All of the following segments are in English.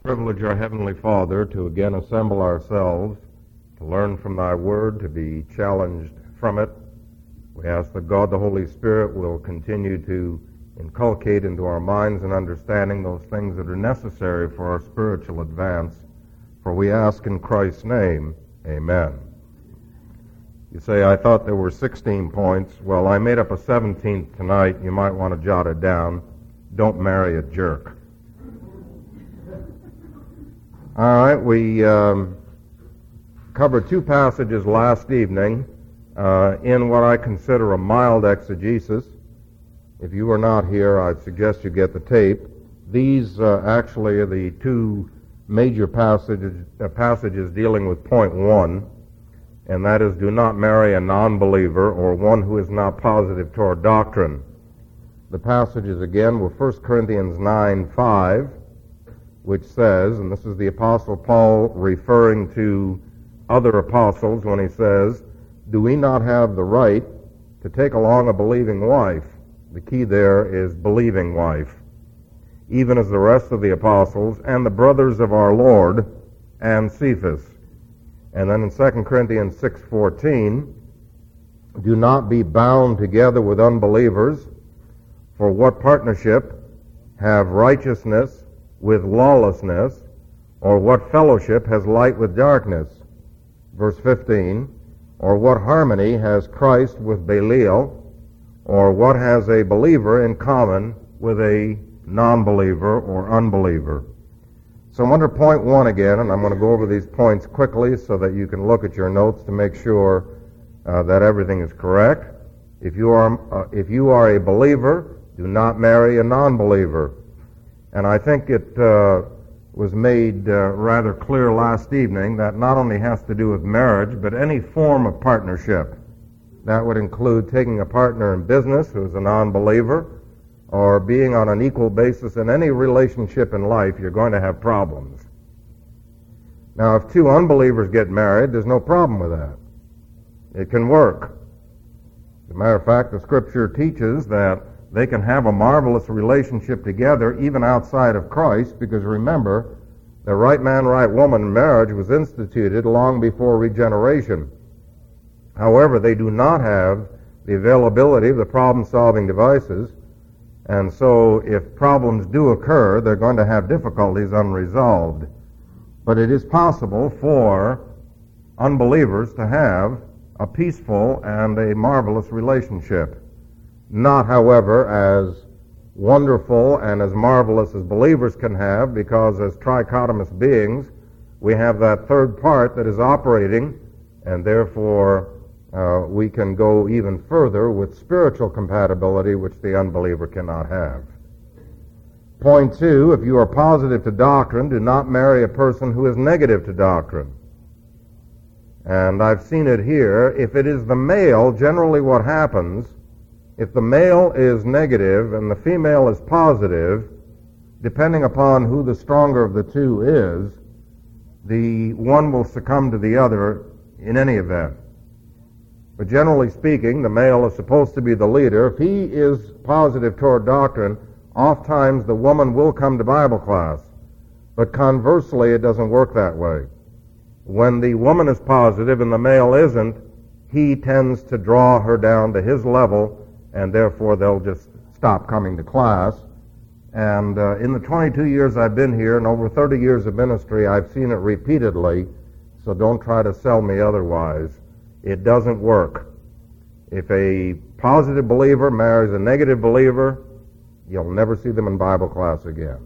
Privilege, our Heavenly Father, to again assemble ourselves, to learn from Thy Word, to be challenged from it. We ask that God the Holy Spirit will continue to inculcate into our minds and understanding those things that are necessary for our spiritual advance. For we ask in Christ's name, amen. You say, I thought there were 16 points. Well, I made up a 17th tonight. You might want to jot it down. Don't marry a jerk. All right, we covered two passages last evening in what I consider a mild exegesis. If you were not here, I'd suggest you get the tape. These actually are the two major passages dealing with point one, and that is, do not marry a non-believer or one who is not positive toward doctrine. The passages again were 1 Corinthians 9:5, which says, and this is the Apostle Paul referring to other apostles when he says, do we not have the right to take along a believing wife? The key there is believing wife, even as the rest of the apostles and the brothers of our Lord and Cephas. And then in 2 Corinthians 6:14, do not be bound together with unbelievers, for what partnership have righteousness with lawlessness, or what fellowship has light with darkness? Verse 15, or what harmony has Christ with Belial, or what has a believer in common with a non-believer or unbeliever? So I'm under point one again, and I'm going to go over these points quickly so that you can look at your notes to make sure that everything is correct. If you are a believer, do not marry a non-believer. And I think it was made rather clear last evening that not only has to do with marriage, but any form of partnership. That would include taking a partner in business who is a non-believer, or being on an equal basis in any relationship in life. You're going to have problems. Now, if two unbelievers get married, there's no problem with that. It can work. As a matter of fact, the Scripture teaches that they can have a marvelous relationship together even outside of Christ, because remember, the right man, right woman marriage was instituted long before regeneration. However, they do not have the availability of the problem-solving devices, and so if problems do occur, they're going to have difficulties unresolved. But it is possible for unbelievers to have a peaceful and a marvelous relationship. Not, however, as wonderful and as marvelous as believers can have, because as trichotomous beings, we have that third part that is operating, and therefore we can go even further with spiritual compatibility, which the unbeliever cannot have. Point two, if you are positive to doctrine, do not marry a person who is negative to doctrine. And I've seen it here. If it is the male, generally what happens, if the male is negative and the female is positive, depending upon who the stronger of the two is, the one will succumb to the other in any event. But generally speaking, the male is supposed to be the leader. If he is positive toward doctrine, oftentimes the woman will come to Bible class. But conversely, it doesn't work that way. When the woman is positive and the male isn't, he tends to draw her down to his level, and therefore they'll just stop coming to class. And in the 22 years I've been here and over 30 years of ministry, I've seen it repeatedly, so don't try to sell me otherwise. It doesn't work. If a positive believer marries a negative believer, you'll never see them in Bible class again.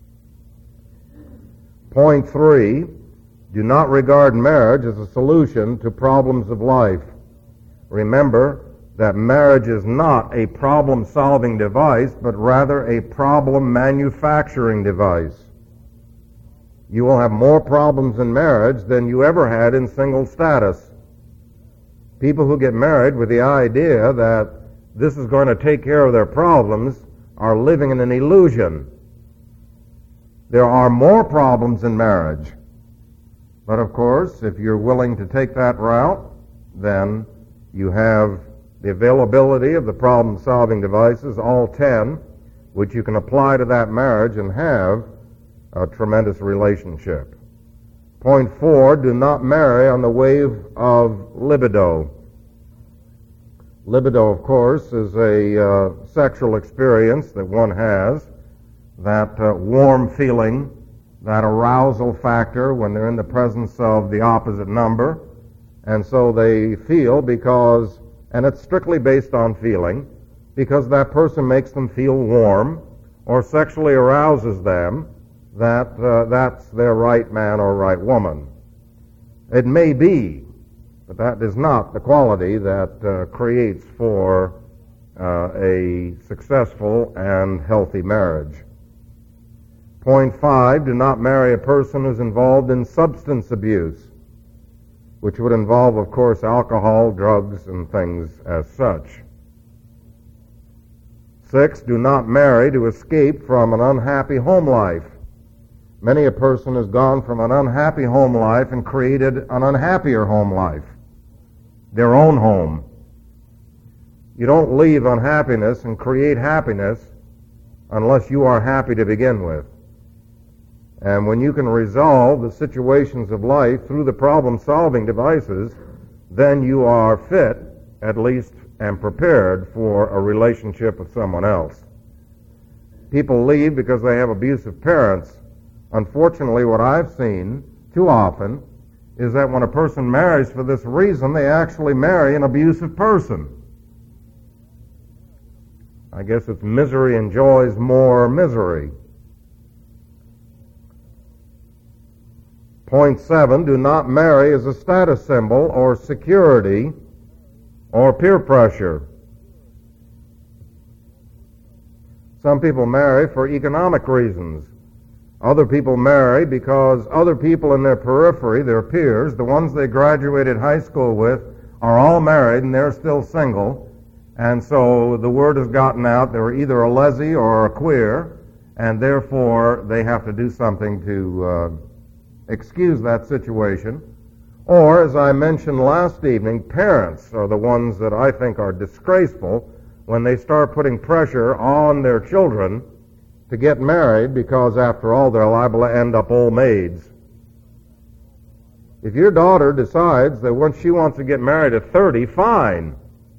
Point three, do not regard marriage as a solution to problems of life. Remember that marriage is not a problem-solving device, but rather a problem-manufacturing device. You will have more problems in marriage than you ever had in single status. People who get married with the idea that this is going to take care of their problems are living in an illusion. There are more problems in marriage. But of course, if you're willing to take that route, then you have the availability of the problem-solving devices, all 10, which you can apply to that marriage and have a tremendous relationship. Point 4, do not marry on the wave of libido. Libido, of course, is a sexual experience that one has, that warm feeling, that arousal factor when they're in the presence of the opposite number. And so they feel because, and it's strictly based on feeling, because that person makes them feel warm or sexually arouses them, that's their right man or right woman. It may be, but that is not the quality that creates for a successful and healthy marriage. Point 5, do not marry a person who's involved in substance abuse, which would involve, of course, alcohol, drugs, and things as such. 6, do not marry to escape from an unhappy home life. Many a person has gone from an unhappy home life and created an unhappier home life, their own home. You don't leave unhappiness and create happiness unless you are happy to begin with. And when you can resolve the situations of life through the problem-solving devices, then you are fit, at least, and prepared for a relationship with someone else. People leave because they have abusive parents. Unfortunately, what I've seen too often is that when a person marries for this reason, they actually marry an abusive person. I guess it's misery enjoys more misery. Point 7, do not marry as a status symbol or security or peer pressure. Some people marry for economic reasons. Other people marry because other people in their periphery, their peers, the ones they graduated high school with, are all married and they're still single. And so the word has gotten out they're either a lessee or a queer, and therefore they have to do something to excuse that situation. Or, as I mentioned last evening, parents are the ones that I think are disgraceful when they start putting pressure on their children to get married because, after all, they're liable to end up old maids. If your daughter decides that once she wants to get married at 30, fine.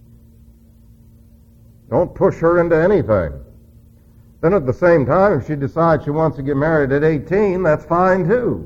Don't push her into anything. Then at the same time, if she decides she wants to get married at 18, that's fine too.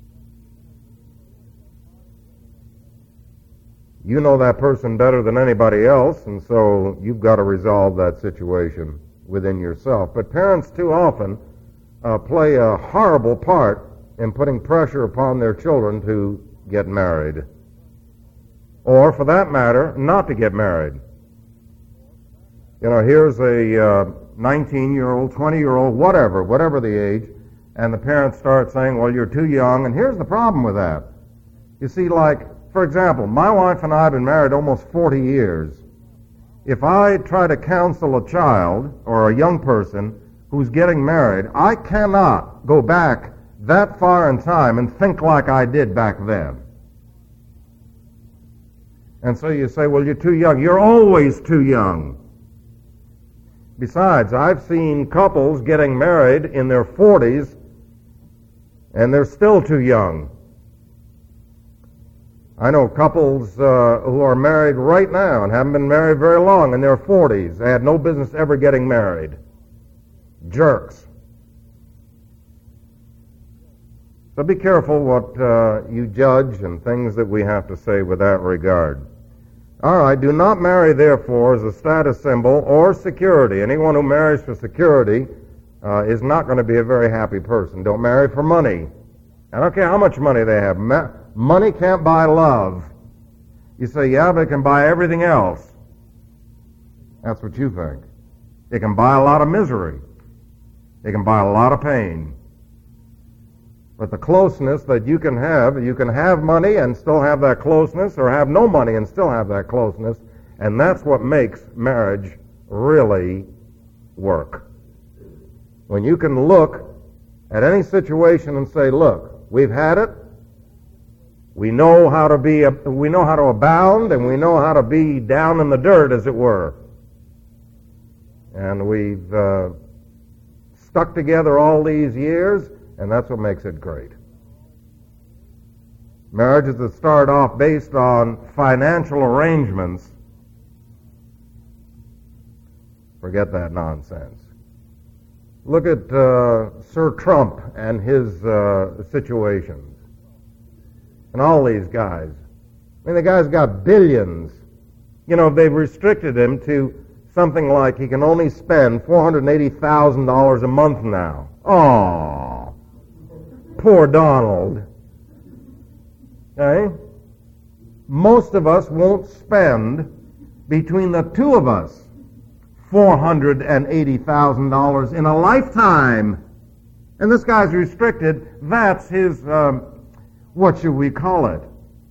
You know that person better than anybody else, and so you've got to resolve that situation within yourself. But parents too often play a horrible part in putting pressure upon their children to get married. Or, for that matter, not to get married. You know, here's a 19-year-old, 20-year-old, whatever the age, and the parents start saying, well, you're too young, and here's the problem with that. You see, like, for example, my wife and I have been married almost 40 years. If I try to counsel a child or a young person who's getting married, I cannot go back that far in time and think like I did back then. And so you say, well, you're too young. You're always too young. Besides, I've seen couples getting married in their 40s and they're still too young. I know couples who are married right now and haven't been married very long in their 40s. They had no business ever getting married. Jerks. So be careful what you judge and things that we have to say with that regard. All right, do not marry, therefore, as a status symbol or security. Anyone who marries for security is not going to be a very happy person. Don't marry for money. I don't care how much money they have. Money can't buy love. You say, yeah, but it can buy everything else. That's what you think. It can buy a lot of misery. It can buy a lot of pain. But the closeness that you can have money and still have that closeness, or have no money and still have that closeness, and that's what makes marriage really work. When you can look at any situation and say, look, we've had it, we know how to abound, and we know how to be down in the dirt, as it were. And we've stuck together all these years, And that's what makes it great. Marriages that start off based on financial arrangements, forget that nonsense. Look at Sir Trump and his situations. And all these guys. I mean, the guy's got billions. You know, they've restricted him to something like he can only spend $480,000 a month now. Oh, poor Donald. Okay? Most of us won't spend, between the two of us, $480,000 in a lifetime. And this guy's restricted. That's his, what should we call it?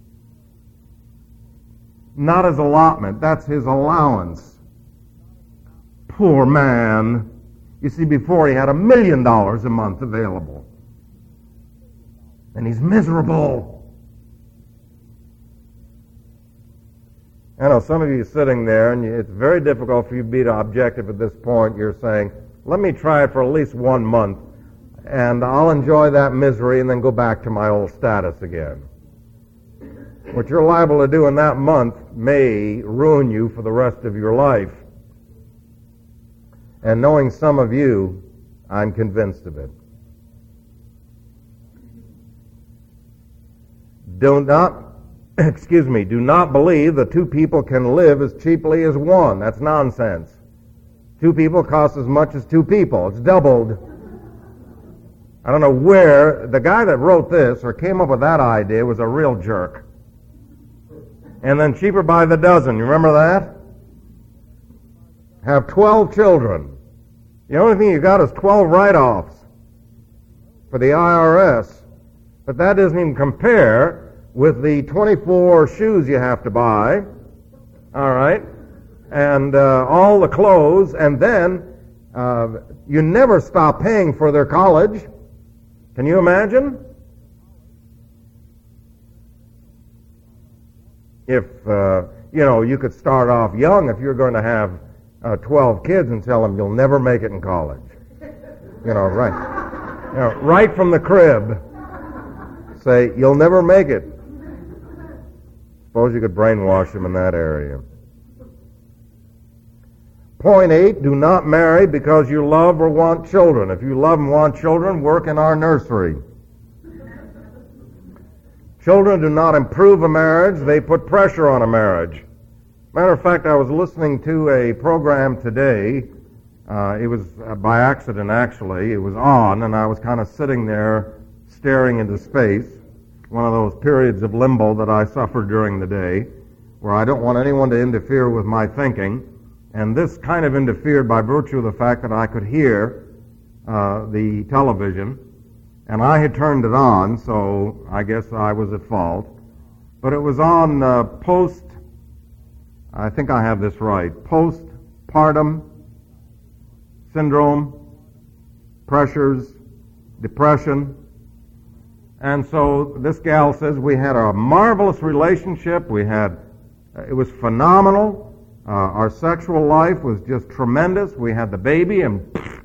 Not his allotment. That's his allowance. Poor man. You see, before he had $1 million a month available. And he's miserable. I know some of you sitting there, and it's very difficult for you to be objective at this point. You're saying, let me try it for at least 1 month, and I'll enjoy that misery and then go back to my old status again. What you're liable to do in that month may ruin you for the rest of your life. And knowing some of you, I'm convinced of it. Do not believe that two people can live as cheaply as one. That's nonsense. Two people cost as much as two people. It's doubled. I don't know where, the guy that wrote this or came up with that idea was a real jerk. And then cheaper by the dozen. You remember that? Have 12 children. The only thing you got is 12 write-offs for the IRS. But that doesn't even compare with the 24 shoes you have to buy, all right, and all the clothes, and then you never stop paying for their college. Can you imagine? If, you could start off young if you're going to have 12 kids and tell them you'll never make it in college. Right from the crib. Say, you'll never make it. Suppose you could brainwash them in that area. Point 8, do not marry because you love or want children. If you love and want children, work in our nursery. Children do not improve a marriage, they put pressure on a marriage. Matter of fact, I was listening to a program today. It was by accident, actually. It was on, and I was kind of sitting there staring into space. One of those periods of limbo that I suffer during the day, where I don't want anyone to interfere with my thinking. And this kind of interfered by virtue of the fact that I could hear the television. And I had turned it on, so I guess I was at fault. But it was on I think I have this right, postpartum syndrome, pressures, depression. And so this gal says we had a marvelous relationship. It was phenomenal. Our sexual life was just tremendous. We had the baby and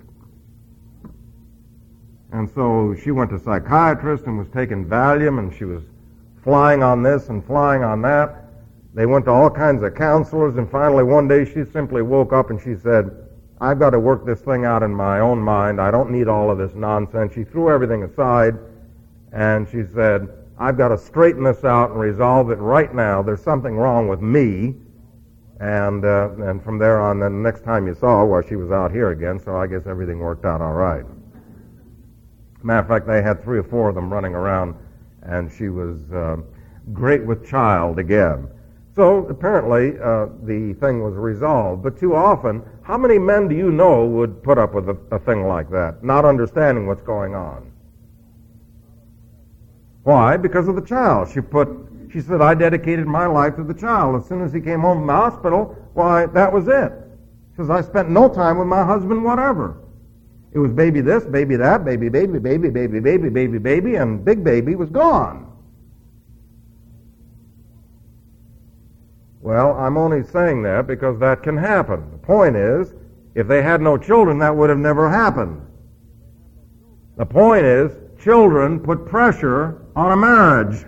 so she went to a psychiatrist and was taking Valium, and she was flying on this and flying on that. They went to all kinds of counselors, and finally one day she simply woke up and she said, I've got to work this thing out in my own mind. I don't need all of this nonsense. She threw everything aside and she said, I've got to straighten this out and resolve it right now. There's something wrong with me. And from there on, then the next time you saw her, well, she was out here again, so I guess everything worked out all right. Matter of fact, they had 3 or 4 of them running around, and she was great with child again. So apparently the thing was resolved. But too often, how many men do you know would put up with a thing like that, not understanding what's going on? Why? Because of the child. She said, I dedicated my life to the child. As soon as he came home from the hospital, why, that was it. She says, I spent no time with my husband whatever. It was baby this, baby that, baby, baby, baby, baby, baby, baby, baby, and big baby was gone. Well, I'm only saying that because that can happen. The point is, if they had no children, that would have never happened. The point is, children put pressure on a marriage.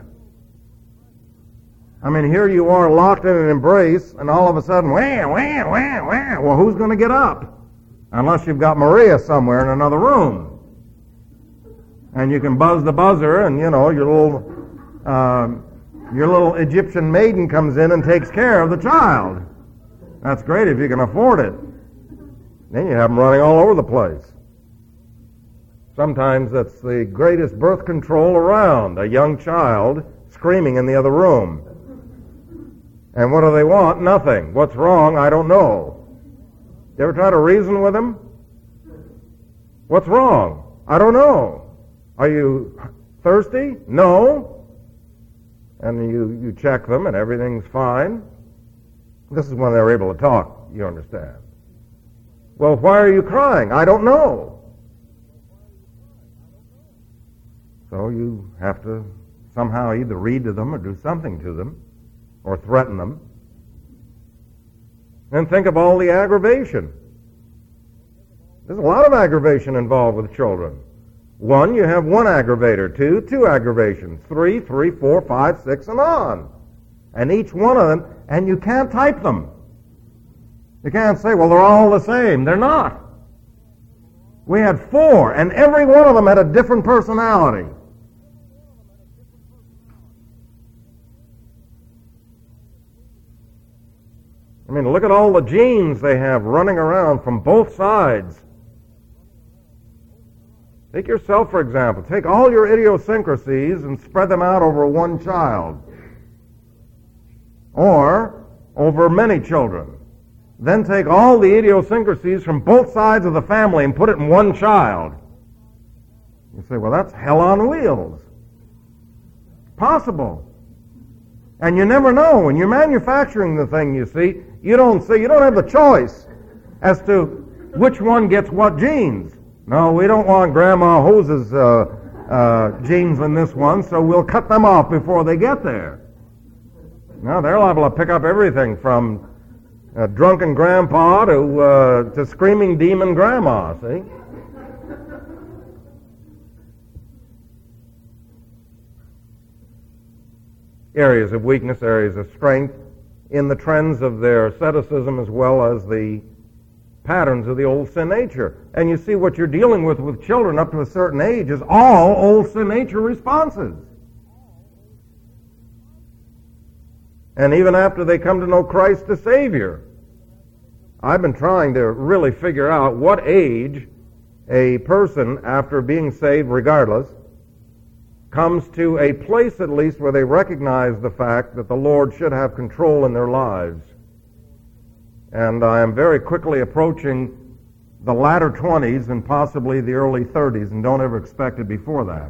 I mean, here you are locked in an embrace, and all of a sudden, wah, wah, wah, wah. Well, who's going to get up? Unless you've got Maria somewhere in another room. And you can buzz the buzzer, and, you know, your little Egyptian maiden comes in and takes care of the child. That's great if you can afford it. Then you have them running all over the place. Sometimes that's the greatest birth control around, a young child screaming in the other room. And what do they want? Nothing. What's wrong? I don't know. You ever try to reason with them? What's wrong? I don't know. Are you thirsty? No. And you check them and everything's fine. This is when they're able to talk, you understand. Well, why are you crying? I don't know. So you have to somehow either read to them or do something to them or threaten them. And think of all the aggravation. There's a lot of aggravation involved with children. 1, you have 1 aggravator. 2 aggravations. 3, 4, 5, 6, and on. And each one of them, and you can't type them. You can't say, well, they're all the same. They're not. We had 4, and every one of them had a different personality. I mean, look at all the genes they have running around from both sides. Take yourself, for example. Take all your idiosyncrasies and spread them out over one child. Or over many children. Then take all the idiosyncrasies from both sides of the family and put it in one child. You say, well, that's hell on wheels. Possible. And you never know. When you're manufacturing the thing, you see, you don't have the choice as to which one gets what genes. No, we don't want Grandma Hose's genes in this one, so we'll cut them off before they get there. No, they're liable to pick up everything from drunken grandpa to screaming demon grandma, see? Areas of weakness, areas of strength, in the trends of their asceticism as well as the patterns of the old sin nature. And you see what you're dealing with children up to a certain age is all old sin nature responses. And even after they come to know Christ the Savior, I've been trying to really figure out what age a person, after being saved regardless, comes to a place at least where they recognize the fact that the Lord should have control in their lives. And I am very quickly approaching the latter 20s and possibly the early 30s, and don't ever expect it before that.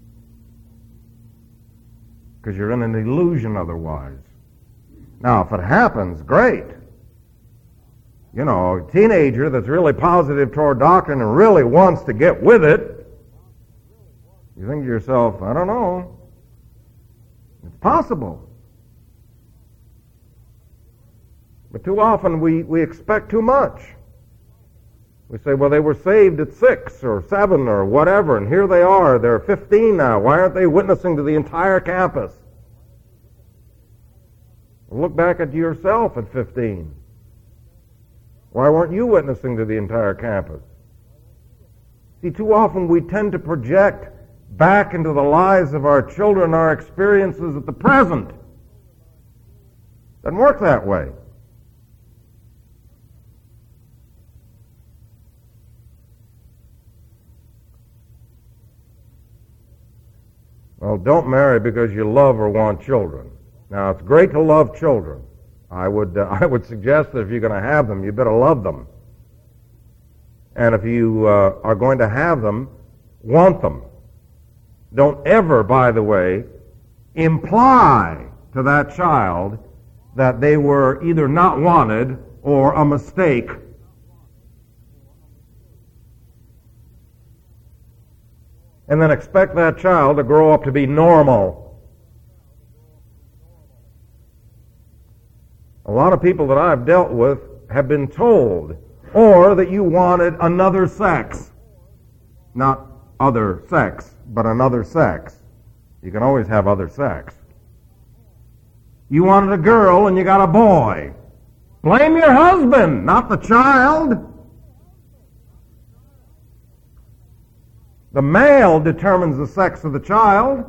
Because you're in an illusion otherwise. Now, if it happens, great. You know, a teenager that's really positive toward doctrine and really wants to get with it, you think to yourself, I don't know. It's possible. But too often we expect too much. We say, well, they were saved at 6 or 7 or whatever, and here they are. They're 15 now. Why aren't they witnessing to the entire campus? Well, look back at yourself at 15. Why weren't you witnessing to the entire campus? See, too often we tend to project back into the lives of our children our experiences at the present. Doesn't work that way. Well, don't marry because you love or want children. Now, it's great to love children. I would suggest that if you're going to have them, you better love them. And if you are going to have them, want them. Don't ever, by the way, imply to that child that they were either not wanted or a mistake. And then expect that child to grow up to be normal. A lot of people that I've dealt with have been told, or that you wanted another sex, not other sex. but another sex. You can always have other sex. You wanted a girl and you got a boy. Blame your husband, not the child. The male determines the sex of the child.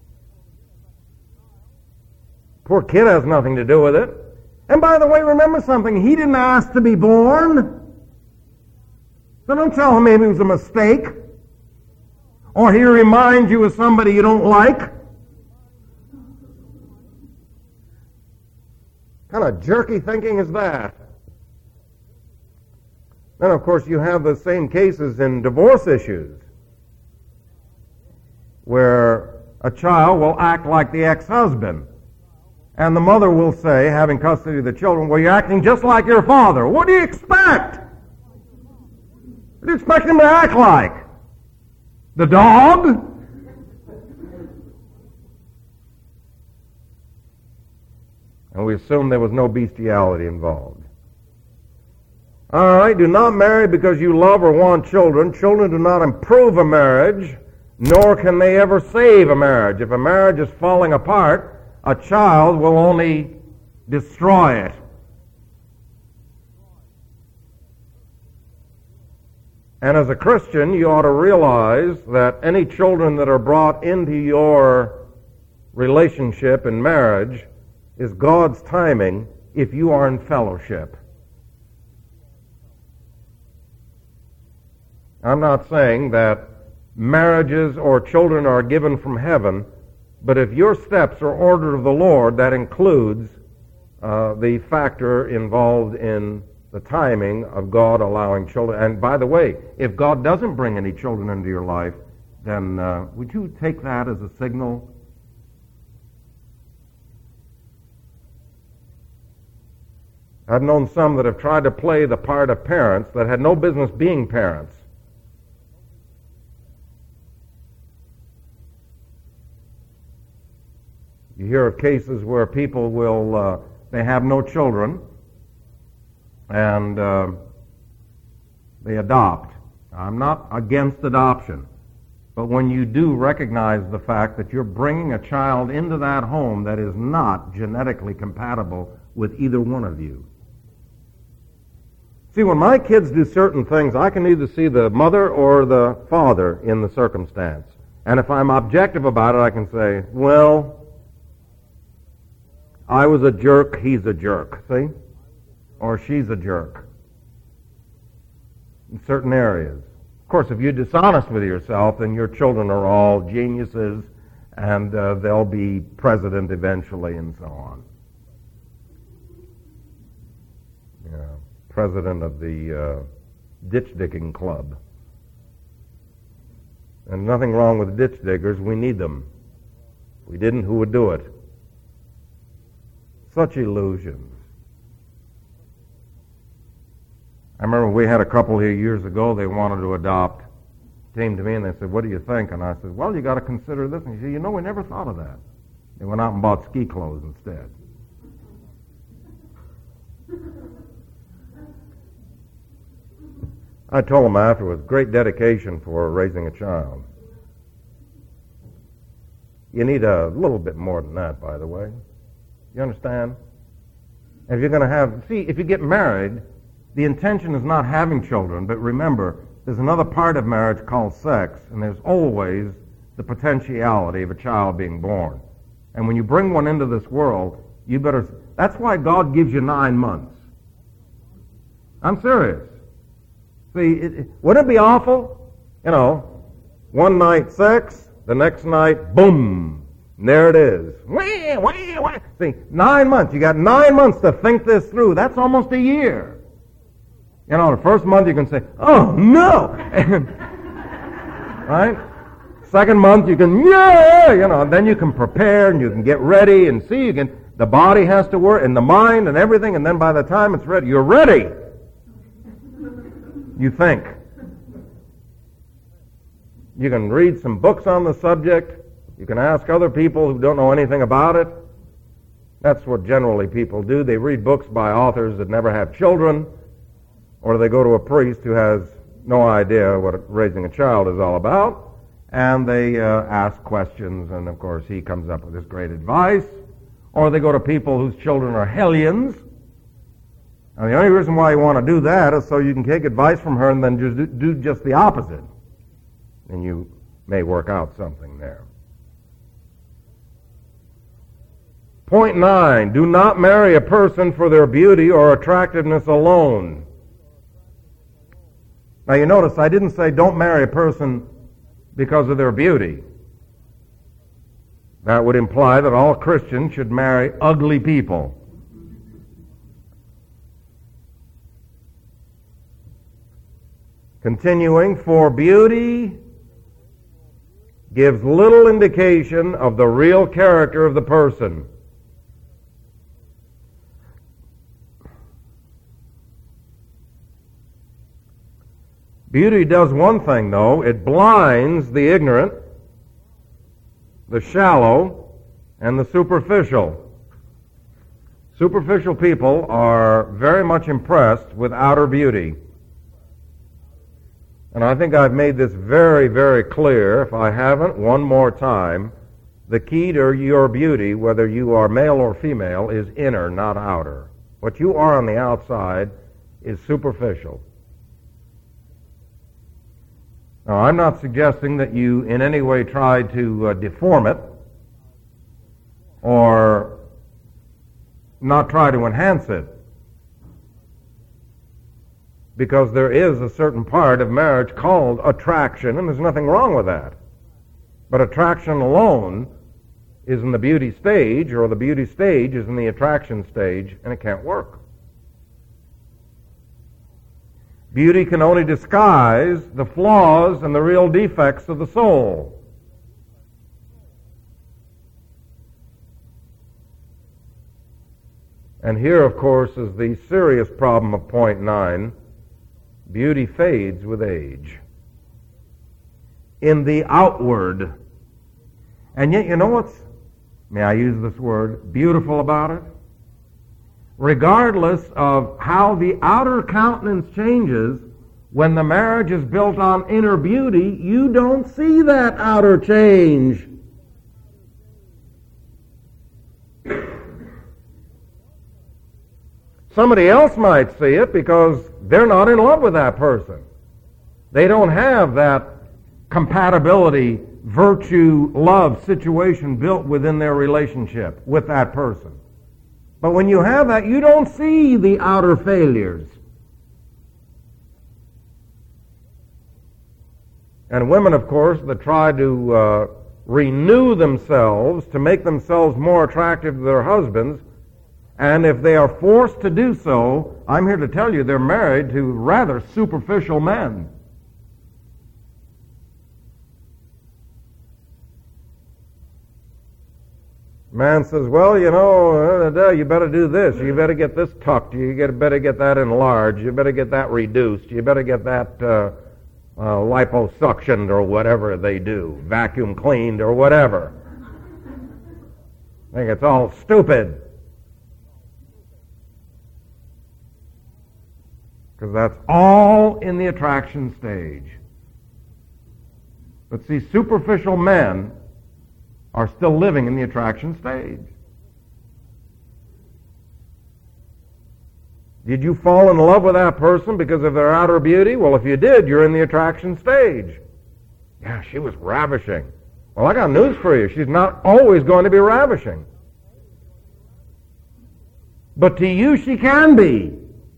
Poor kid has nothing to do with it. And by the way, remember something, he didn't ask to be born. So don't tell him maybe it was a mistake. Or he reminds you of somebody you don't like. What kind of jerky thinking is that? Then, of course, you have the same cases in divorce issues, where a child will act like the ex-husband. And the mother will say, having custody of the children, well, you're acting just like your father. What do you expect? What do you expect him to act like? The dog? And we assume there was no bestiality involved. All right, do not marry because you love or want children. Children do not improve a marriage, nor can they ever save a marriage. If a marriage is falling apart, a child will only destroy it. And as a Christian, you ought to realize that any children that are brought into your relationship in marriage is God's timing if you are in fellowship. I'm not saying that marriages or children are given from heaven, but if your steps are ordered of the Lord, that includes the factor involved in the timing of God allowing children. And by the way, if God doesn't bring any children into your life, then would you take that as a signal? I've known some that have tried to play the part of parents that had no business being parents. You hear of cases where people will, they have no children, and they adopt. I'm not against adoption, but when you do recognize the fact that you're bringing a child into that home that is not genetically compatible with either one of you. See, when my kids do certain things, I can either see the mother or the father in the circumstance. And if I'm objective about it, I can say, well, I was a jerk, he's a jerk, see? Or she's a jerk. In certain areas. Of course, if you're dishonest with yourself, then your children are all geniuses, and they'll be president eventually, and so on. Yeah, president of the ditch-digging club. And nothing wrong with ditch diggers, we need them. If we didn't, who would do it? Such illusions. I remember we had a couple here years ago, they wanted to adopt. Came to me and they said, what do you think? And I said, well, you got to consider this. And he said, you know, we never thought of that. They went out and bought ski clothes instead. I told them afterwards, great dedication for raising a child. You need a little bit more than that, by the way. You understand? If you're going to have, see, if you get married, the intention is not having children, but remember, there's another part of marriage called sex, and there's always the potentiality of a child being born. And when you bring one into this world, you better, that's why God gives you 9 months. I'm serious. See, wouldn't it be awful? You know, one night sex, the next night, boom, and there it is. Wah, wah, wah. See, 9 months. You got 9 months to think this through. That's almost a year. You know, the first month you can say, oh, no! Right? Second month you can, yeah! You know, then you can prepare and you can get ready and see, you can, the body has to work and the mind and everything, and then by the time it's ready, you're ready. You think. You can read some books on the subject. You can ask other people who don't know anything about it. That's what generally people do. They read books by authors that never have children, or they go to a priest who has no idea what raising a child is all about, and they ask questions, and of course he comes up with this great advice. Or they go to people whose children are hellions. And the only reason why you want to do that is so you can take advice from her and then just do just the opposite. And you may work out something there. Point 9, do not marry a person for their beauty or attractiveness alone. Now you notice I didn't say don't marry a person because of their beauty. That would imply that all Christians should marry ugly people. Continuing, for beauty gives little indication of the real character of the person. Beauty does one thing, though. It blinds the ignorant, the shallow, and the superficial. Superficial people are very much impressed with outer beauty. And I think I've made this very, very clear. If I haven't, one more time. The key to your beauty, whether you are male or female, is inner, not outer. What you are on the outside is superficial. Now, I'm not suggesting that you in any way try to deform it or not try to enhance it, because there is a certain part of marriage called attraction, and there's nothing wrong with that. But attraction alone is in the beauty stage, or the beauty stage is in the attraction stage, and it can't work. Beauty can only disguise the flaws and the real defects of the soul. And here, of course, is the serious problem of point 9. Beauty fades with age. In the outward. And yet, you know what's, may I use this word, beautiful about it? Regardless of how the outer countenance changes, when the marriage is built on inner beauty, you don't see that outer change. Somebody else might see it because they're not in love with that person. They don't have that compatibility, virtue, love situation built within their relationship with that person. But when you have that, you don't see the outer failures. And women, of course, that try to renew themselves to make themselves more attractive to their husbands, and if they are forced to do so, I'm here to tell you they're married to rather superficial men. Man says, well, you know, you better do this. You better get this tucked. Better get that enlarged. You better get that reduced. You better get that liposuctioned or whatever they do, vacuum cleaned or whatever. I think it's all stupid. Because that's all in the attraction stage. But see, superficial men are still living in the attraction stage. Did you fall in love with that person because of their outer beauty? Well, if you did, you're in the attraction stage. Yeah, she was ravishing. Well, I got news for you. She's not always going to be ravishing. But to you, she can be.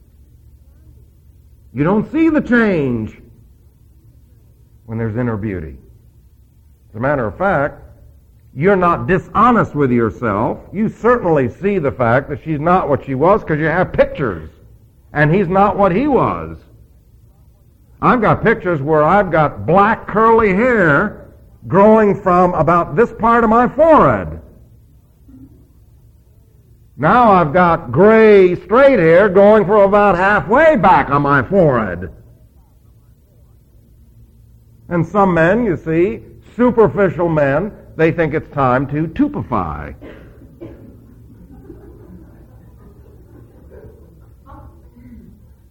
You don't see the change when there's inner beauty. As a matter of fact, you're not dishonest with yourself. You certainly see the fact that she's not what she was because you have pictures. And he's not what he was. I've got pictures where I've got black curly hair growing from about this part of my forehead. Now I've got gray straight hair going from about halfway back on my forehead. And some men, you see, superficial men, they think it's time to tupify.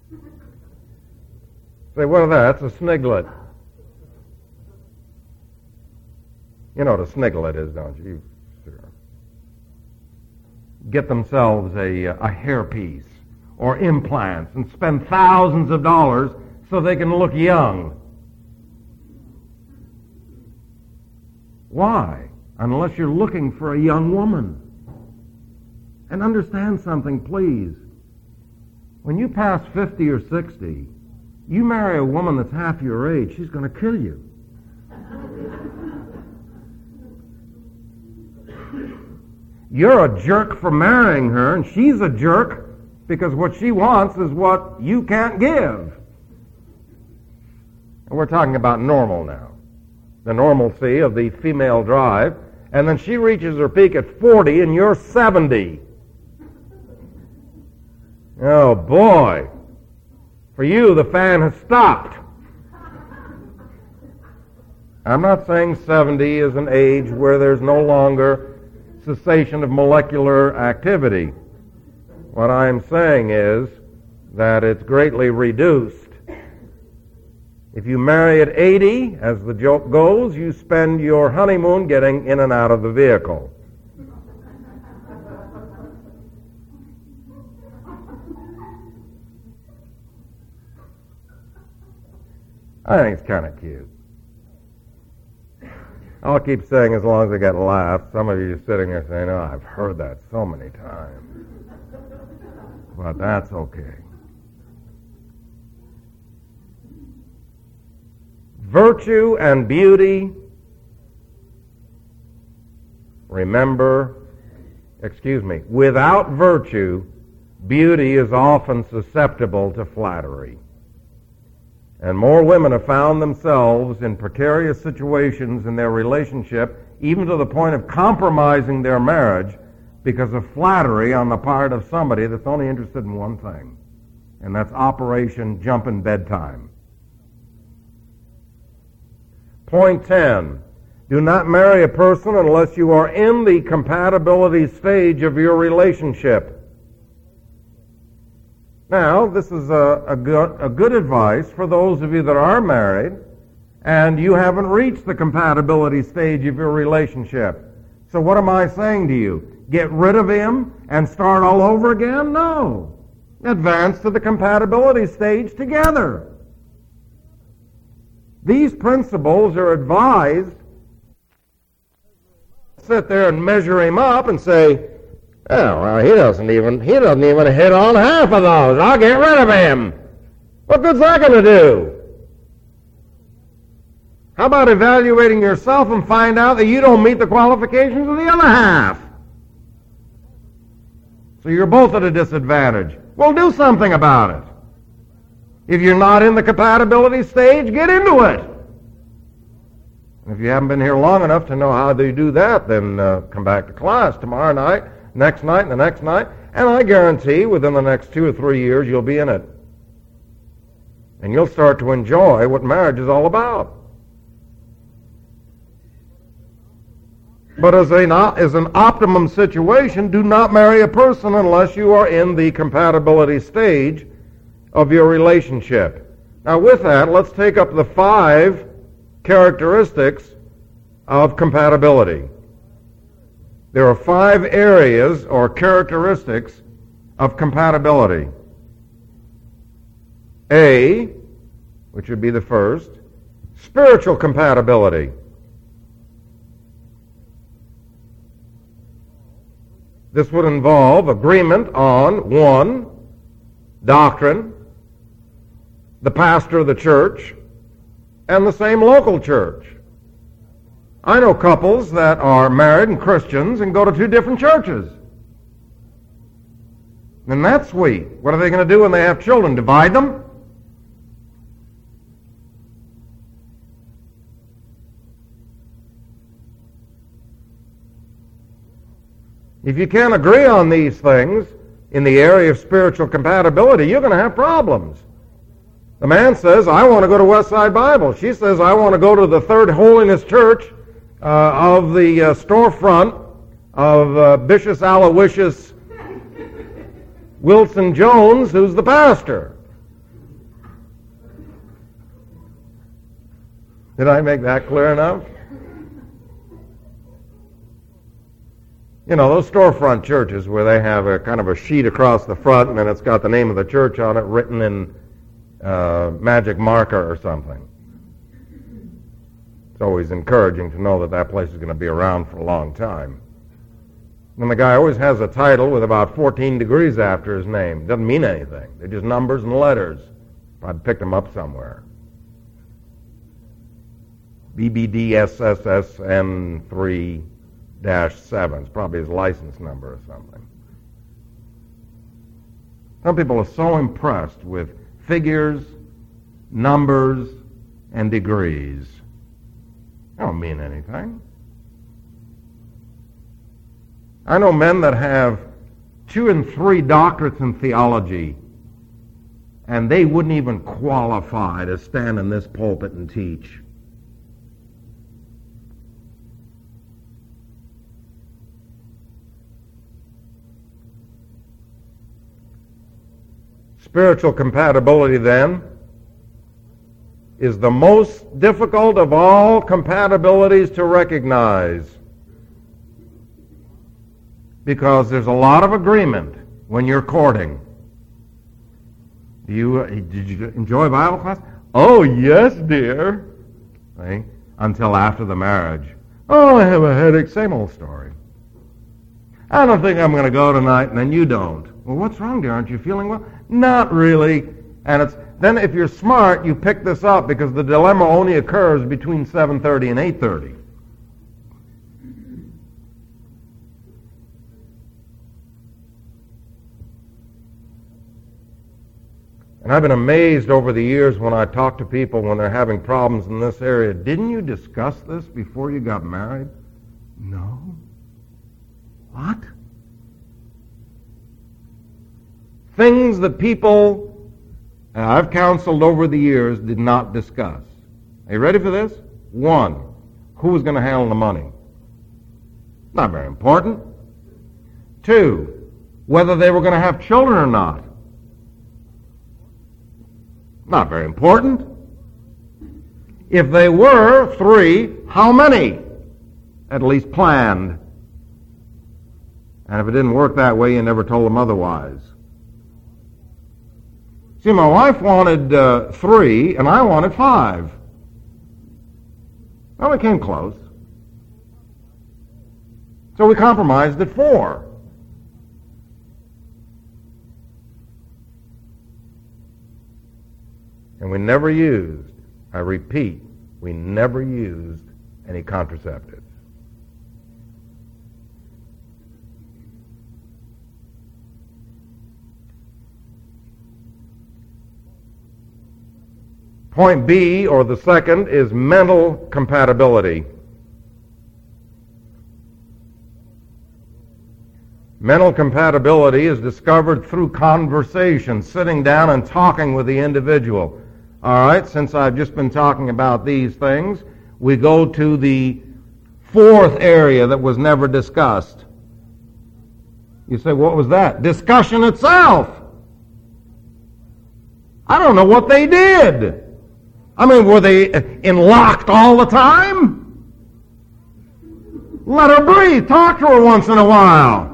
Say, what is that? It's a sniglet. You know what a sniggle it is, don't you? Sure. Get themselves a hairpiece or implants and spend thousands of dollars so they can look young. Why? Unless you're looking for a young woman. And understand something, please. When you pass 50 or 60, you marry a woman that's half your age, she's going to kill you. You're a jerk for marrying her, and she's a jerk because what she wants is what you can't give. And we're talking about normal now, the normalcy of the female drive, and then she reaches her peak at 40 and you're 70. Oh boy, for you the fan has stopped. I'm not saying 70 is an age where there's no longer cessation of molecular activity. What I'm saying is that it's greatly reduced. If you marry at 80, as the joke goes, you spend your honeymoon getting in and out of the vehicle. I think it's kind of cute. I'll keep saying as long as I get laughs. Some of you sitting there saying, oh, I've heard that so many times. But that's okay. Virtue and beauty, without virtue, beauty is often susceptible to flattery. And more women have found themselves in precarious situations in their relationship, even to the point of compromising their marriage because of flattery on the part of somebody that's only interested in one thing, and that's Operation Jumpin' Bedtime. Point 10, do not marry a person unless you are in the compatibility stage of your relationship. Now, this is a good advice for those of you that are married and you haven't reached the compatibility stage of your relationship. So what am I saying to you? Get rid of him and start all over again? No. Advance to the compatibility stage together. These principles are advised. Sit there and measure him up and say, oh, well, he doesn't even hit on half of those. I'll get rid of him. What good's that going to do? How about evaluating yourself and find out that you don't meet the qualifications of the other half? So you're both at a disadvantage. Well, do something about it. If you're not in the compatibility stage, get into it. And if you haven't been here long enough to know how they do that, then come back to class tomorrow night, next night, and the next night, and I guarantee within the next 2 or 3 years you'll be in it. And you'll start to enjoy what marriage is all about. But as an optimum situation, do not marry a person unless you are in the compatibility stage of your relationship. Now with that, let's take up the 5 characteristics of compatibility. There are 5 areas or characteristics of compatibility. A, which would be the first, spiritual compatibility. This would involve agreement on 1, doctrine, the pastor of the church, and the same local church. I know couples that are married and Christians and go to 2 different churches. And that's sweet. What are they going to do when they have children? Divide them? If you can't agree on these things in the area of spiritual compatibility, you're going to have problems. The man says, I want to go to Westside Bible. She says, I want to go to the Third Holiness Church of the storefront of Bishop Aloysius Wilson Jones, who's the pastor. Did I make that clear enough? You know, those storefront churches where they have a kind of a sheet across the front and then it's got the name of the church on it written in magic marker or something. It's always encouraging to know that that place is going to be around for a long time. And the guy always has a title with about 14 degrees after his name. Doesn't mean anything. They're just numbers and letters. I'd picked them up somewhere. BBDSSSN3-7. It's probably his license number or something. Some people are so impressed with figures, numbers, and degrees. They don't mean anything. I know men that have 2 and 3 doctorates in theology, and they wouldn't even qualify to stand in this pulpit and teach. Spiritual compatibility, then, is the most difficult of all compatibilities to recognize, because there's a lot of agreement when you're courting. Did you enjoy Bible class? Oh, yes, dear. See? Until after the marriage. Oh, I have a headache. Same old story. I don't think I'm going to go tonight, and then you don't. Well, what's wrong, dear? Aren't you feeling well? Not really. And then if you're smart, you pick this up, because the dilemma only occurs between 7:30 and 8:30. And I've been amazed over the years when I talk to people when they're having problems in this area. Didn't you discuss this before you got married? No. What? Things that people I've counseled over the years did not discuss. Are you ready for this? 1, who was going to handle the money? Not very important. 2, whether they were going to have children or not. Not very important. If they were, 3, how many? At least planned. And if it didn't work that way, you never told them otherwise. See, my wife wanted 3, and I wanted 5. Well, we came close. So we compromised at 4. And we never used, I repeat, we never used any contraceptives. Point B, or the second, is mental compatibility. Mental compatibility is discovered through conversation, sitting down and talking with the individual. All right, since I've just been talking about these things, we go to the 4th area that was never discussed. You say, what was that? Discussion itself. I don't know what they did. I mean, were they locked all the time? Let her breathe. Talk to her once in a while.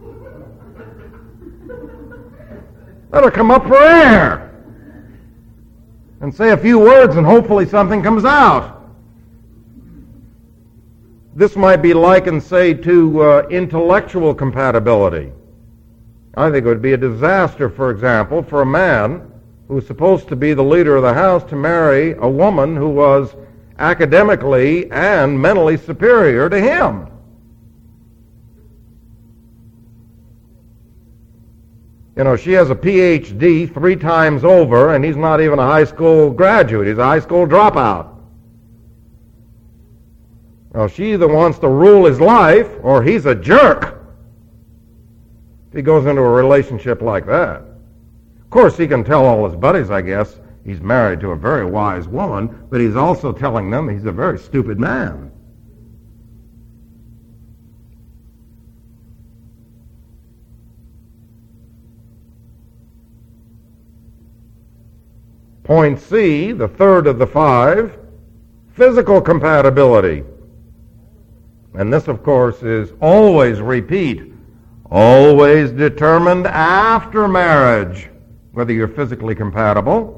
Let her come up for air and say a few words, and hopefully something comes out. This might be likened, say, to intellectual compatibility. I think it would be a disaster, for example, for a man who was supposed to be the leader of the house to marry a woman who was academically and mentally superior to him. You know, she has a PhD 3 times over, and he's not even a high school graduate. He's a high school dropout. Well, she either wants to rule his life, or he's a jerk if he goes into a relationship like that. Of course, he can tell all his buddies, I guess, he's married to a very wise woman, but he's also telling them he's a very stupid man. Point C, the third of the 5, physical compatibility. And this, of course, is always repeat, always determined after marriage, whether you're physically compatible.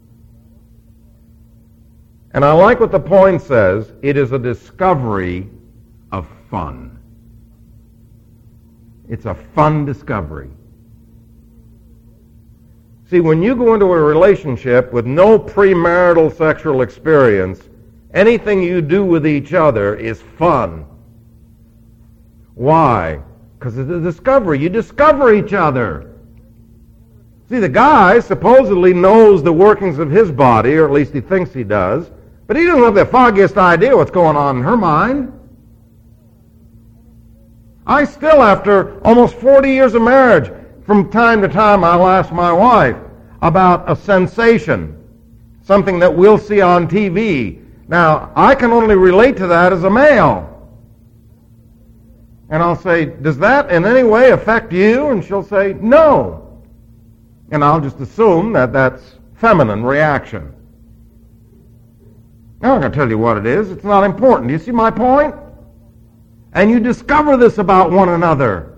And I like what the point says, it is a discovery of fun. It's a fun discovery. See, when you go into a relationship with no premarital sexual experience, anything you do with each other is fun. Why? Because it's a discovery. You discover each other. See, the guy supposedly knows the workings of his body, or at least he thinks he does, but he doesn't have the foggiest idea what's going on in her mind. I still, after almost 40 years of marriage, from time to time I'll ask my wife about a sensation, something that we'll see on TV. Now, I can only relate to that as a male. And I'll say, does that in any way affect you? And she'll say, no. And I'll just assume that that's feminine reaction. I'm not going to tell you what it is. It's not important. Do you see my point? And you discover this about one another.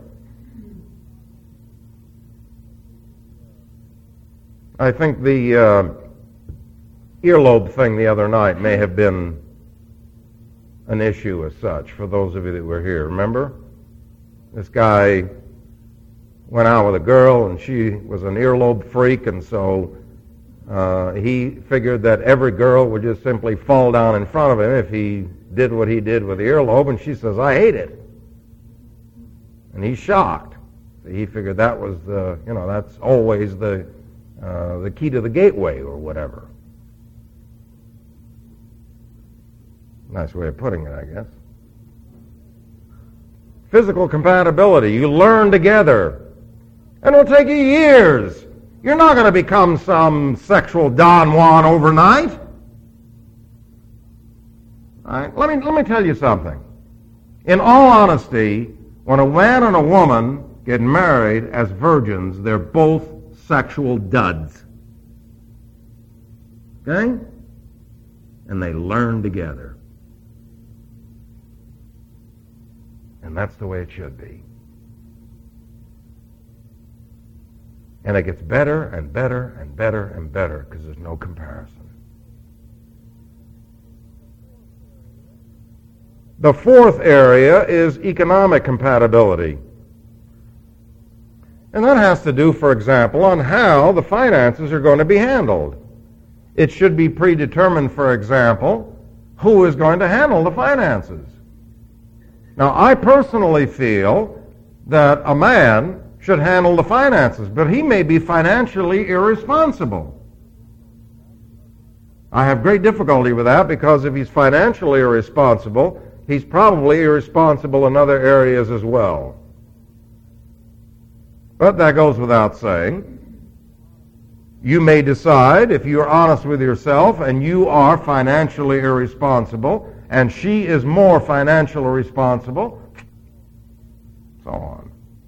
I think the earlobe thing the other night may have been an issue as such for those of you that were here. Remember? This guy went out with a girl and she was an earlobe freak, and so he figured that every girl would just simply fall down in front of him if he did what he did with the earlobe, and she says, I hate it. And he's shocked. So he figured that was that's always the key to the gateway or whatever. Nice way of putting it, I guess. Physical compatibility. You learn together. And it'll take you years. You're not going to become some sexual Don Juan overnight. All right? Let me tell you something. In all honesty, when a man and a woman get married as virgins, they're both sexual duds. Okay? And they learn together. And that's the way it should be. And it gets better and better and better and better because there's no comparison. The fourth area is economic compatibility. And that has to do, for example, on how the finances are going to be handled. It should be predetermined, for example, who is going to handle the finances. Now, I personally feel that a man should handle the finances, but he may be financially irresponsible. I have great difficulty with that because if he's financially irresponsible, he's probably irresponsible in other areas as well. But that goes without saying. You may decide, if you're honest with yourself and you are financially irresponsible, and she is more financially responsible, so on.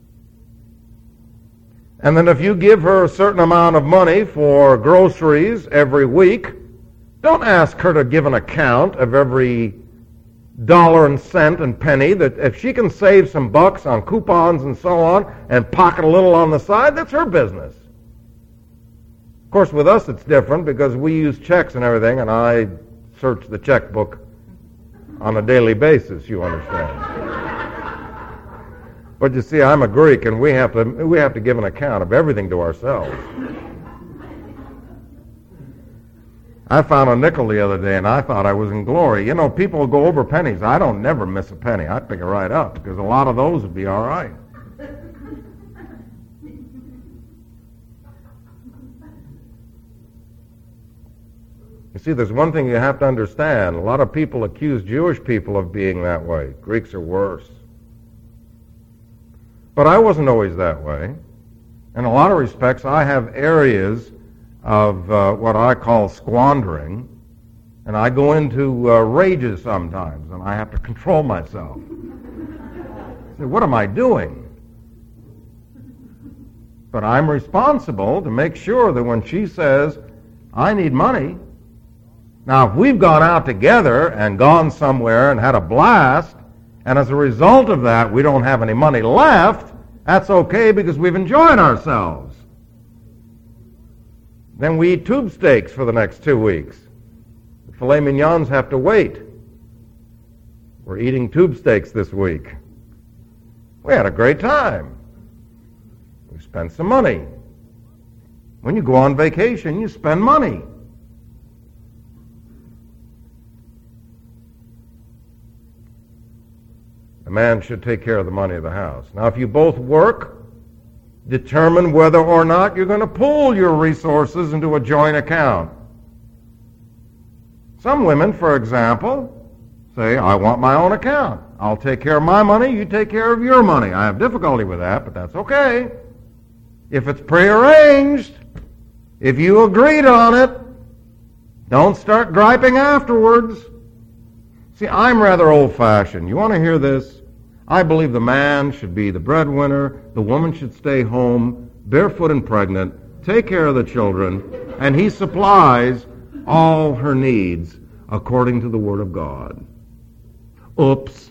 And then if you give her a certain amount of money for groceries every week, don't ask her to give an account of every dollar and cent and penny. That if she can save some bucks on coupons and so on and pocket a little on the side, that's her business. Of course, with us it's different because we use checks and everything, and I search the checkbook on a daily basis, you understand. But you see, I'm a Greek, and we have to give an account of everything to ourselves. I found a nickel the other day, and I thought I was in glory. You know, people go over pennies. I don't never miss a penny. I pick it right up, because a lot of those would be all right. You see, there's one thing you have to understand. A lot of people accuse Jewish people of being that way. Greeks are worse. But I wasn't always that way. In a lot of respects, I have areas of what I call squandering, and I go into rages sometimes, and I have to control myself. I say, what am I doing? But I'm responsible to make sure that when she says, I need money. Now, if we've gone out together and gone somewhere and had a blast, and as a result of that, we don't have any money left, that's okay because we've enjoyed ourselves. Then we eat tube steaks for the next 2 weeks. The filet mignons have to wait. We're eating tube steaks this week. We had a great time. We spent some money. When you go on vacation, you spend money. A man should take care of the money of the house. Now, if you both work, determine whether or not you're going to pool your resources into a joint account. Some women, for example, say, I want my own account. I'll take care of my money, you take care of your money. I have difficulty with that, but that's okay. If it's prearranged, if you agreed on it, don't start griping afterwards. See, I'm rather old-fashioned. You want to hear this? I believe the man should be the breadwinner, the woman should stay home, barefoot and pregnant, take care of the children, and he supplies all her needs according to the Word of God. Oops.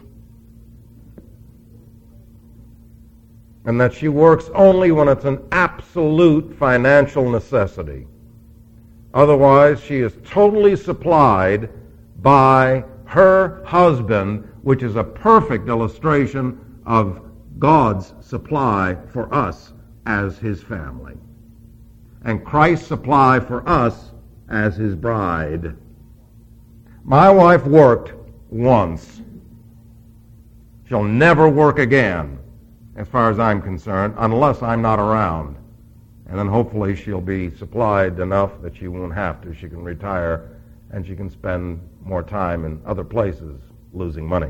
And that she works only when it's an absolute financial necessity. Otherwise, she is totally supplied by her husband, which is a perfect illustration of God's supply for us as His family, and Christ's supply for us as His bride. My wife worked once. She'll never work again, as far as I'm concerned, unless I'm not around. And then hopefully she'll be supplied enough that she won't have to. She can retire and she can spend more time in other places losing money.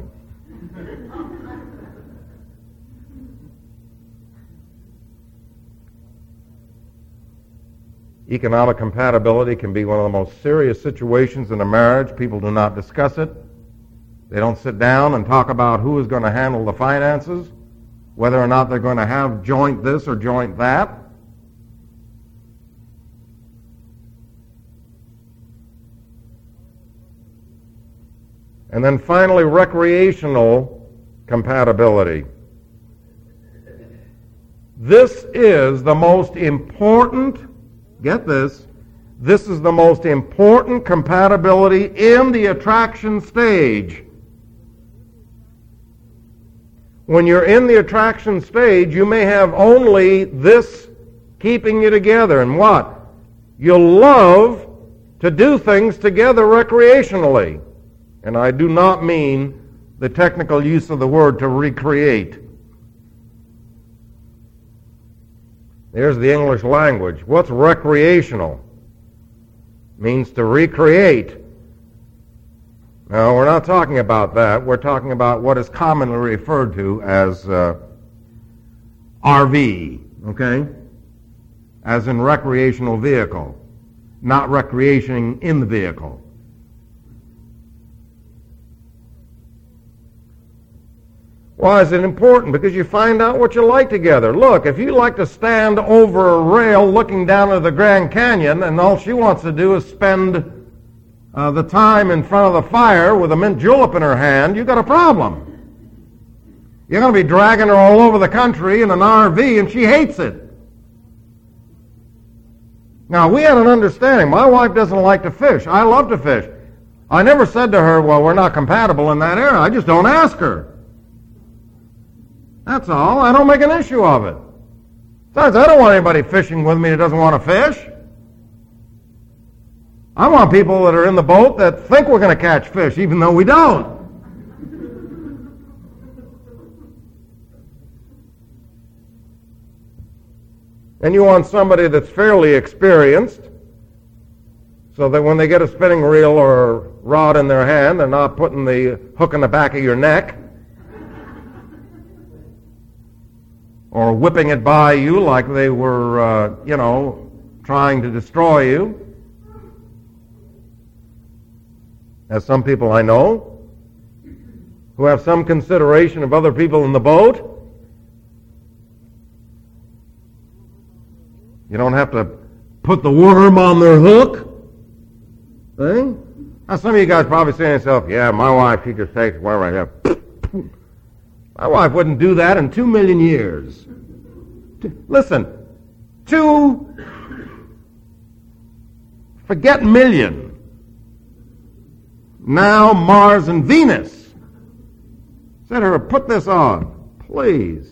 Economic compatibility can be one of the most serious situations in a marriage. People do not discuss it. They don't sit down and talk about who is going to handle the finances, whether or not they're going to have joint this or joint that. And then finally, recreational compatibility. This is the most important, get this is the most important compatibility in the attraction stage. When you're in the attraction stage, you may have only this keeping you together. And what? You'll love to do things together recreationally. And I do not mean the technical use of the word to recreate. There's the English language. What's recreational? It means to recreate. Now, we're not talking about that. We're talking about what is commonly referred to as RV, okay? As in recreational vehicle, not recreating in the vehicle. Why is it important? Because you find out what you like together. Look, if you like to stand over a rail looking down at the Grand Canyon and all she wants to do is spend the time in front of the fire with a mint julep in her hand, you've got a problem. You're going to be dragging her all over the country in an RV and she hates it. Now, we had an understanding. My wife doesn't like to fish. I love to fish. I never said to her, well, we're not compatible in that area. I just don't ask her. That's all. I don't make an issue of it. Besides, I don't want anybody fishing with me that doesn't want to fish. I want people that are in the boat that think we're going to catch fish, even though we don't. And you want somebody that's fairly experienced, so that when they get a spinning reel or rod in their hand, they're not putting the hook in the back of your neck, or whipping it by you like they were, trying to destroy you. As some people I know who have some consideration of other people in the boat. You don't have to put the worm on their hook. See? Now some of you guys probably saying to yourself, yeah, my wife, she just takes wherever I have. My wife wouldn't do that in 2 million years. Listen, forget million. Now Mars and Venus. Said to her, put this on, please.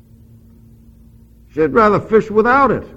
She'd rather fish without it.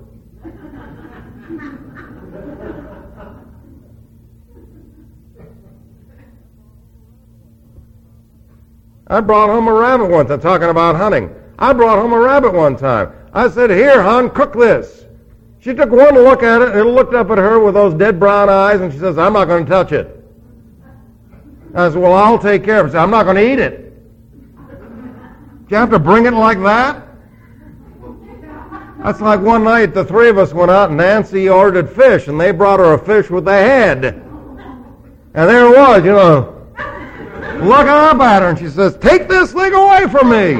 I brought home a rabbit one time, talking about hunting. I brought home a rabbit one time. I said, here, hon, cook this. She took one look at it, and it looked up at her with those dead brown eyes, and she says, I'm not going to touch it. I said, well, I'll take care of it. She said, I'm not going to eat it. Do you have to bring it like that? That's like one night the three of us went out, and Nancy ordered fish, and they brought her a fish with the head. And there it was, you know, looking up at her, and she says, take this thing away from me.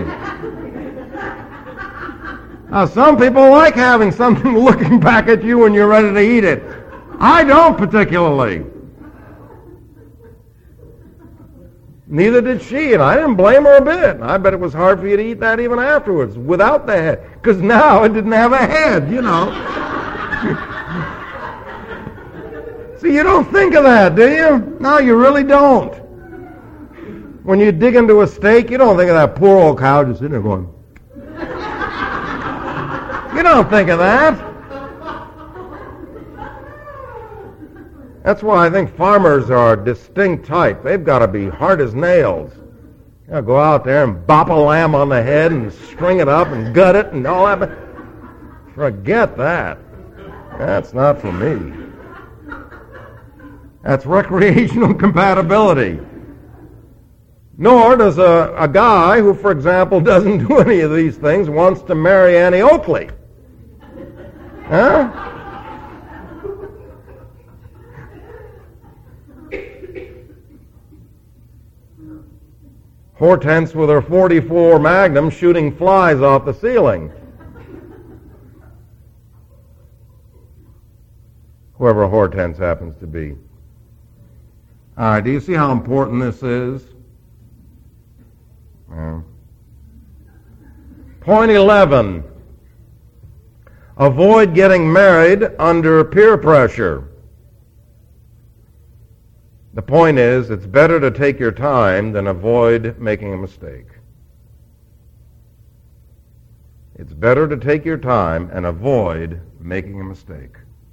Now, some people like having something looking back at you when you're ready to eat it. I don't particularly. Neither did she, and I didn't blame her a bit. I bet it was hard for you to eat that even afterwards, without the head, because now it didn't have a head, you know. See, you don't think of that, do you? No, you really don't. When you dig into a steak, you don't think of that poor old cow just sitting there going. You don't think of that. That's why I think farmers are a distinct type. They've got to be hard as nails. You know, go out there and bop a lamb on the head and string it up and gut it and all that. Forget that. That's not for me. That's recreational compatibility. Nor does a guy who, for example, doesn't do any of these things wants to marry Annie Oakley. Huh? Hortense with her .44 Magnum shooting flies off the ceiling. Whoever Hortense happens to be. All right, do you see how important this is? Point 11. Avoid getting married under peer pressure. The point is, it's better to take your time than avoid making a mistake. It's better to take your time and avoid making a mistake.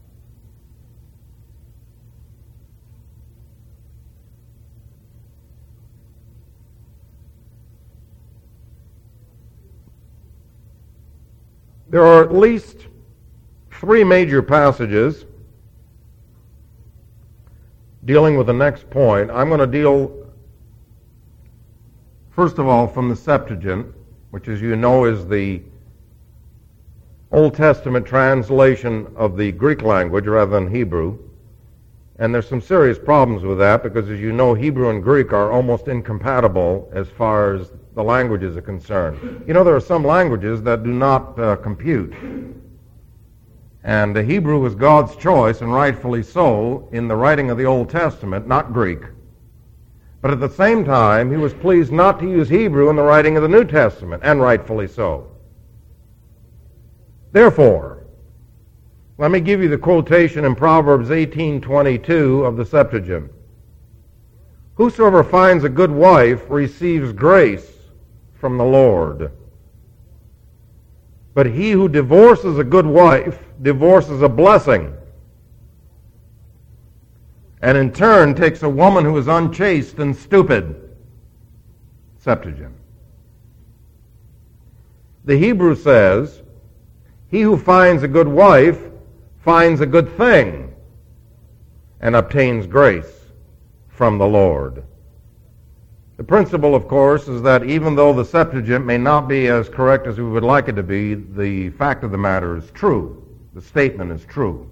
There are at least 3 major passages dealing with the next point. I'm going to deal, first of all, from the Septuagint, which, as you know, is the Old Testament translation of the Greek language rather than Hebrew. And there's some serious problems with that because, as you know, Hebrew and Greek are almost incompatible as far as the languages are concerned. You know, there are some languages that do not compute. And the Hebrew was God's choice, and rightfully so, in the writing of the Old Testament, not Greek. But at the same time, he was pleased not to use Hebrew in the writing of the New Testament, and rightfully so. Therefore, let me give you the quotation in Proverbs 18:22 of the Septuagint. Whosoever finds a good wife receives grace from the Lord. But he who divorces a good wife divorces a blessing, and in turn takes a woman who is unchaste and stupid. Septuagint. The Hebrew says, he who finds a good wife finds a good thing and obtains grace from the Lord. The principle, of course, is that even though the Septuagint may not be as correct as we would like it to be, the fact of the matter is true. The statement is true.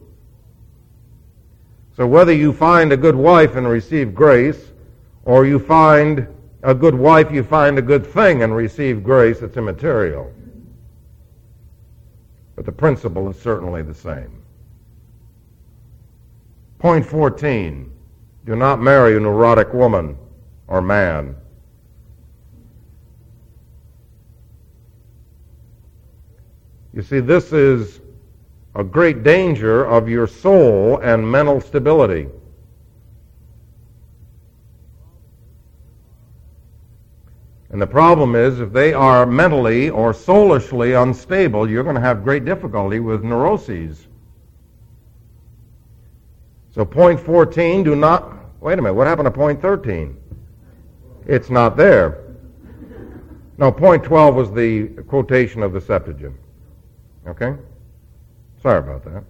So whether you find a good wife and receive grace, or you find a good wife, you find a good thing and receive grace, it's immaterial. But the principle is certainly the same. Point 14. Do not marry a neurotic woman or man. You see, this is a great danger of your soul and mental stability. And the problem is, if they are mentally or soulishly unstable, you're going to have great difficulty with neuroses. So point 14, do not... Wait a minute, what happened to point 13? It's not there. No, point 12 was the quotation of the Septuagint. Okay? Sorry about that.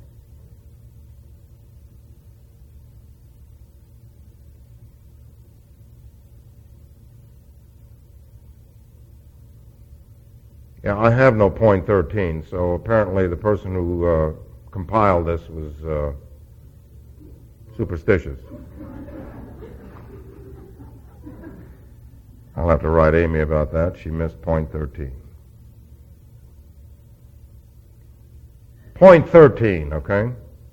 Yeah, I have no point 13, so apparently the person who compiled this was superstitious. I'll have to write Amy about that. She missed point 13. Point 13, okay?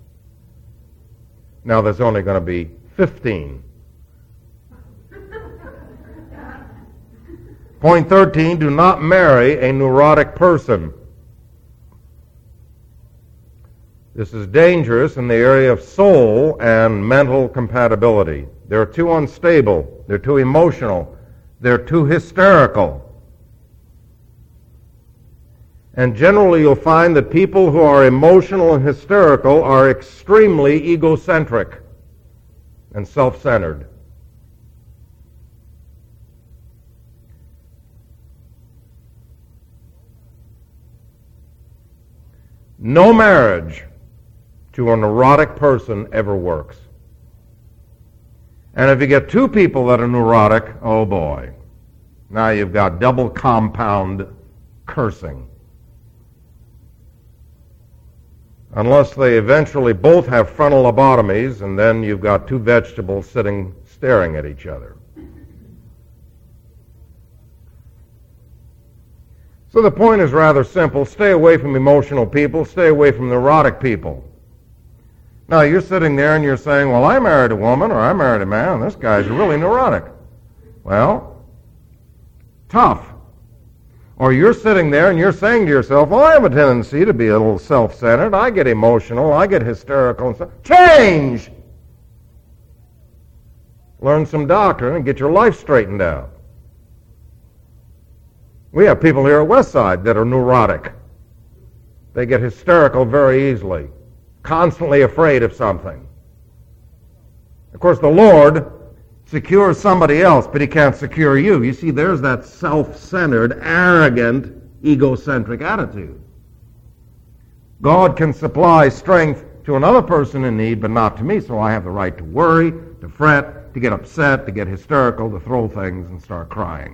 Now there's only going to be 15. Point 13, do not marry a neurotic person. This is dangerous in the area of soul and mental compatibility. They're too unstable. They're too emotional. They're too hysterical. And generally you'll find that people who are emotional and hysterical are extremely egocentric and self-centered. No marriage to a neurotic person ever works. And if you get two people that are neurotic, oh boy, now you've got double compound cursing. Unless they eventually both have frontal lobotomies, and then you've got two vegetables sitting staring at each other. So the point is rather simple. Stay away from emotional people. Stay away from neurotic people. Now, you're sitting there and you're saying, well, I married a woman or I married a man, and this guy's really neurotic. Well, tough. Or you're sitting there and you're saying to yourself, well, I have a tendency to be a little self-centered. I get emotional. I get hysterical and stuff. Change! Learn some doctrine and get your life straightened out. We have people here at Westside that are neurotic. They get hysterical very easily, constantly afraid of something. Of course, the Lord secures somebody else, but He can't secure you. You see, there's that self-centered, arrogant, egocentric attitude. God can supply strength to another person in need, but not to me, so I have the right to worry, to fret, to get upset, to get hysterical, to throw things and start crying.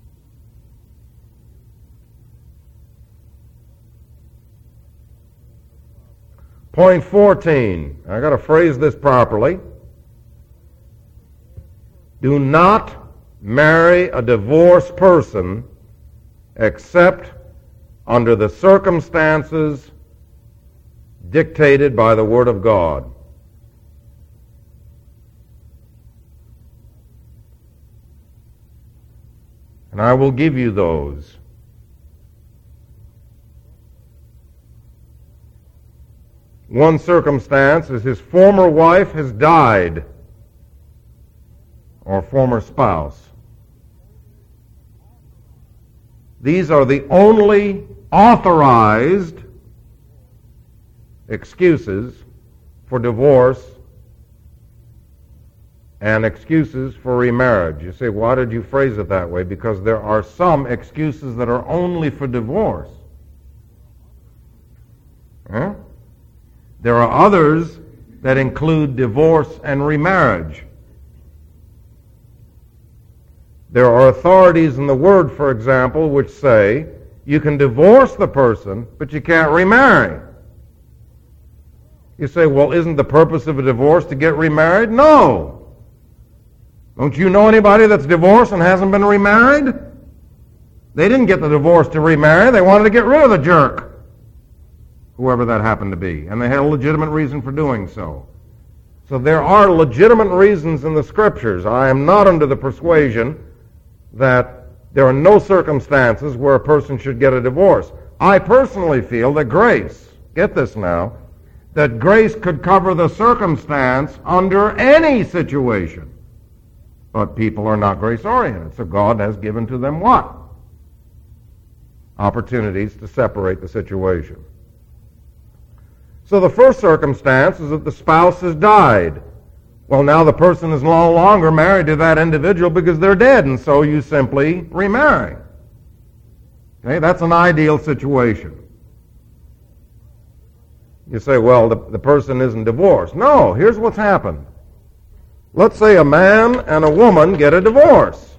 Point 14. I got to phrase this properly. Do not marry a divorced person except under the circumstances dictated by the Word of God. And I will give you those. One circumstance is his former wife has died, or former spouse. These are the only authorized excuses for divorce and excuses for remarriage. You say, why did you phrase it that way? Because there are some excuses that are only for divorce. Huh? There are others that include divorce and remarriage. There are authorities in the Word, for example, which say you can divorce the person, but you can't remarry. You say, well, isn't the purpose of a divorce to get remarried? No. Don't you know anybody that's divorced and hasn't been remarried? They didn't get the divorce to remarry. They wanted to get rid of the jerk, whoever that happened to be, and they had a legitimate reason for doing so. So there are legitimate reasons in the Scriptures. I am not under the persuasion that there are no circumstances where a person should get a divorce. I personally feel that grace, get this now, that grace could cover the circumstance under any situation. But people are not grace-oriented, so God has given to them what? Opportunities to separate the situation. So the first circumstance is that the spouse has died. Well, now the person is no longer married to that individual because they're dead, and so you simply remarry. Okay, that's an ideal situation. You say, well, the person isn't divorced. No, here's what's happened. Let's say a man and a woman get a divorce.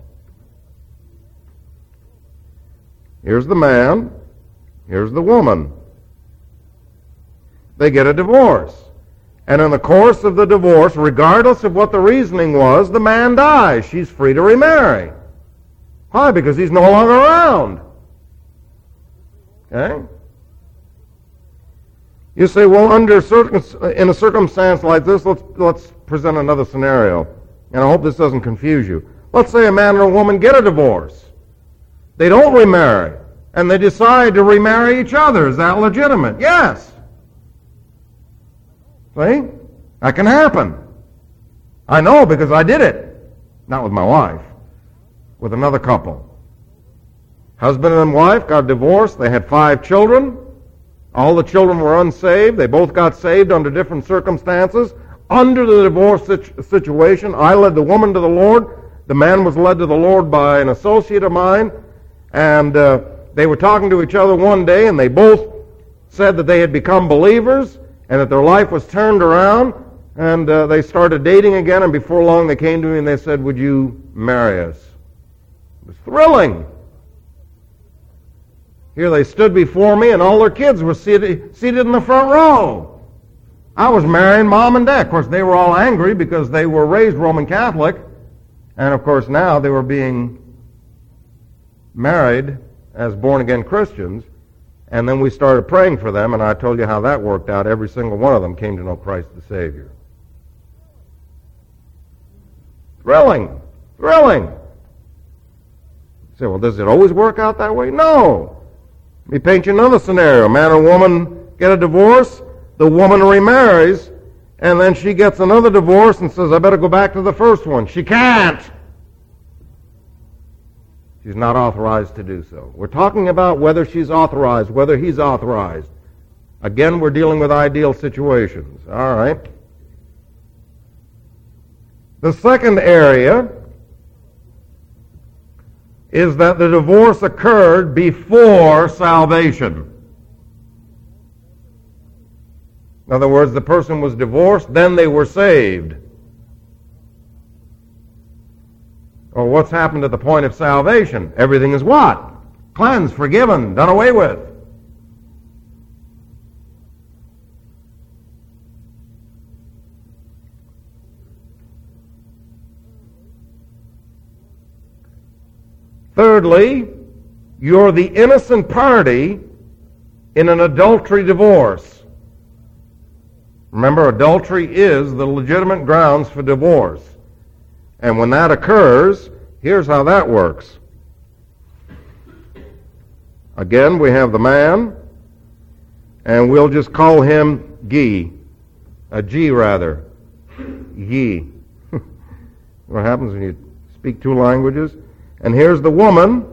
Here's the man, here's the woman. They get a divorce. And in the course of the divorce, regardless of what the reasoning was, the man dies. She's free to remarry. Why? Because he's no longer around. Okay? You say, well, in a circumstance like this, let's present another scenario. And I hope this doesn't confuse you. Let's say a man and a woman get a divorce. They don't remarry. And they decide to remarry each other. Is that legitimate? Yes. See? That can happen. I know because I did it. Not with my wife. With another couple. Husband and wife got divorced. They had 5 children. All the children were unsaved. They both got saved under different circumstances. Under the divorce situation, I led the woman to the Lord. The man was led to the Lord by an associate of mine. And they were talking to each other one day, and they both said that they had become believers and that their life was turned around. And they started dating again, and before long they came to me and they said, would you marry us? It was thrilling. Here they stood before me, and all their kids were seated in the front row. I was marrying mom and dad. Of course, they were all angry because they were raised Roman Catholic, and of course now they were being married as born-again Christians, and then we started praying for them, and I told you how that worked out. Every single one of them came to know Christ the Savior. Thrilling. Thrilling. You say, well, does it always work out that way? No. Let me paint you another scenario. Man and woman get a divorce, the woman remarries, and then she gets another divorce and says, I better go back to the first one. She can't. She's not authorized to do so. We're talking about whether she's authorized, whether he's authorized. Again, we're dealing with ideal situations. All right. The second area is that the divorce occurred before salvation. In other words, the person was divorced, then they were saved. Well, what's happened at the point of salvation? Everything is what? Cleansed, forgiven, done away with. Thirdly, you're the innocent party in an adultery divorce. Remember, adultery is the legitimate grounds for divorce. And when that occurs, here's how that works. Again, we have the man, and we'll just call him G. G, rather. Ye. What happens when you speak 2 languages? And here's the woman,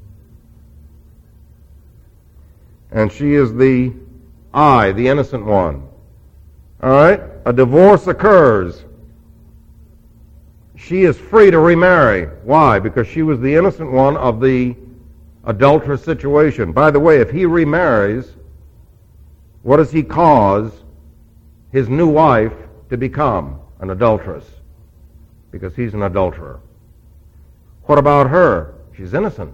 and she is the I, the innocent one. All right? A divorce occurs. She is free to remarry. Why? Because she was the innocent one of the adulterous situation. By the way, if he remarries, what does he cause his new wife to become? An adulteress. Because he's an adulterer. What about her? She's innocent.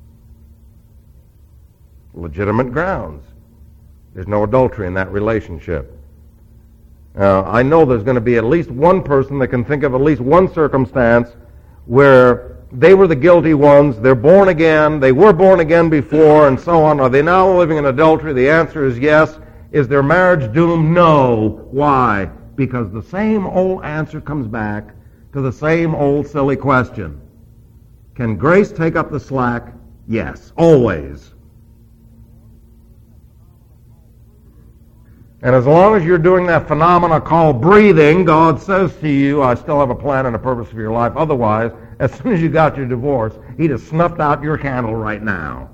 Legitimate grounds. There's no adultery in that relationship. I know there's going to be at least one person that can think of at least one circumstance where they were the guilty ones, they're born again, they were born again before, and so on. Are they now living in adultery? The answer is yes. Is their marriage doomed? No. Why? Because the same old answer comes back to the same old silly question. Can grace take up the slack? Yes, always. And as long as you're doing that phenomena called breathing, God says to you, I still have a plan and a purpose for your life. Otherwise, as soon as you got your divorce, he'd have snuffed out your candle right now.